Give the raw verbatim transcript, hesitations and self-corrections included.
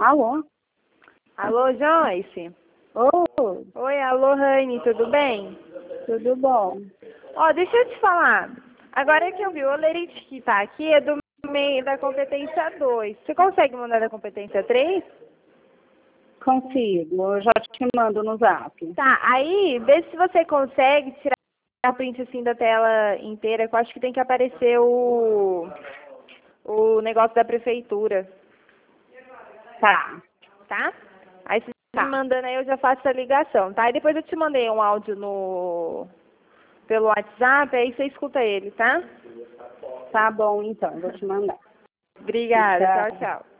Alô? Alô, Joyce? Oi, Oi, alô, Rani, tudo bem? tudo bom? Ó, deixa eu te falar. Agora que eu vi, o olerite que tá aqui é do meio da competência dois. Você consegue mandar da competência três? Consigo, eu já te mando no zap. Tá, aí, vê se você consegue tirar a print assim da tela inteira, que eu acho que tem que aparecer o, o negócio da prefeitura, Tá, tá? Aí você tá. me mandando aí, eu já faço a ligação, tá? E depois eu te mandei um áudio no pelo WhatsApp, aí você escuta ele, tá? Tá bom então, vou te mandar. Obrigada, tchau, Tchau. tchau.